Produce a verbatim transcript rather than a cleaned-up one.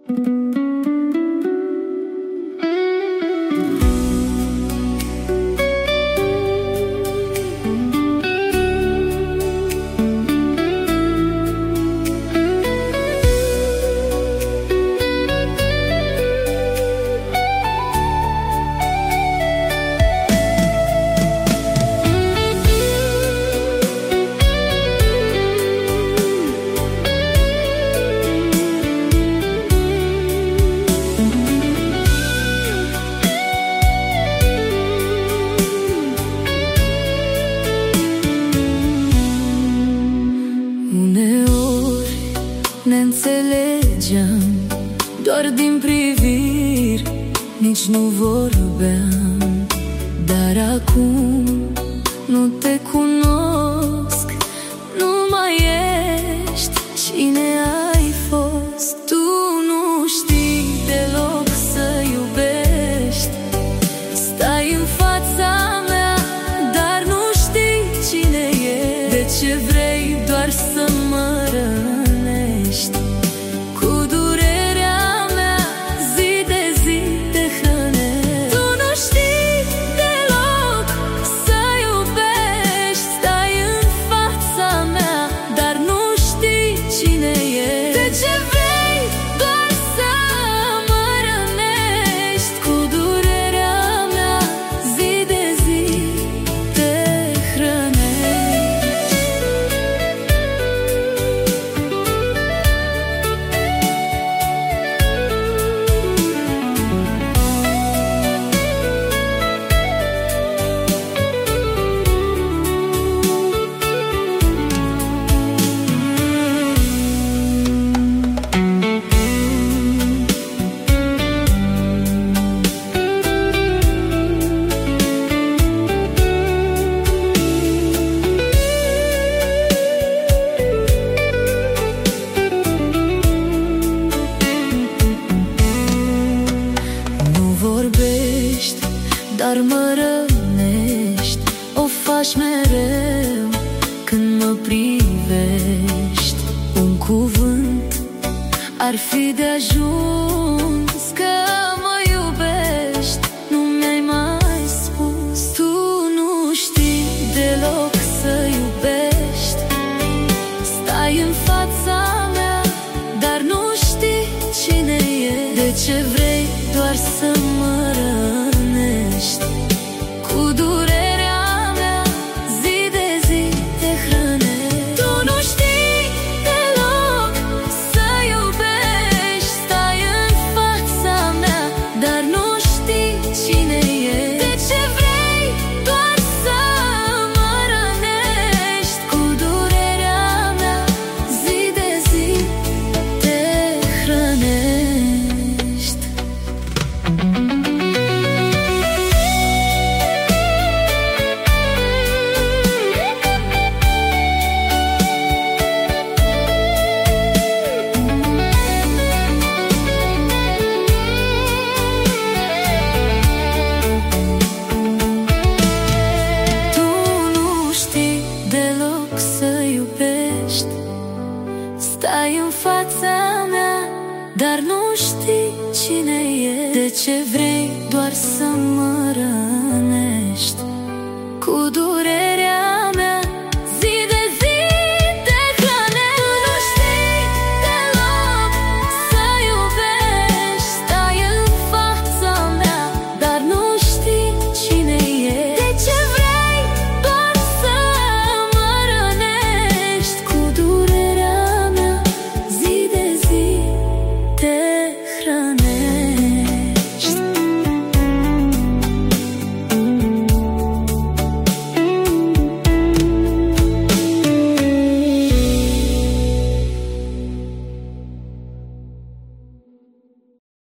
Ne înțelegeam doar din priviri, nici nu vorbeam. Dar acum nu te cunosc, nu mai ești cine ai fost. Tu nu știi deloc să iubești, stai în fața mea, dar nu știi cine e. De ce vrei doar să mă rănești? Cu durerea mea zi de zi te hrănești. Tu nu știi deloc să iubești, stai în fața mea, dar nu știi cine e. De ce vrei doar să mă rănești? Cu durerea mea zi de zi te hrănești. Dar mă rănești, o faci mereu când mă privești. Un cuvânt ar fi de ajuns că mă iubești, nu mi-ai mai spus. Tu nu știi deloc să iubești, stai în fața mea, dar nu știi cine e. De ce vrei doar să mă rănești? Cu durerea mea zi de zi te hrănești. Tu nu știi deloc să iubești, stai în fața mea, dar nu știi cine e. De ce vrei doar să mă rănești? Cu durerea mea zi de zi te hrănești. Stai în fața mea, dar nu știi cine e. De ce vrei doar să mă rănești? Cu durerea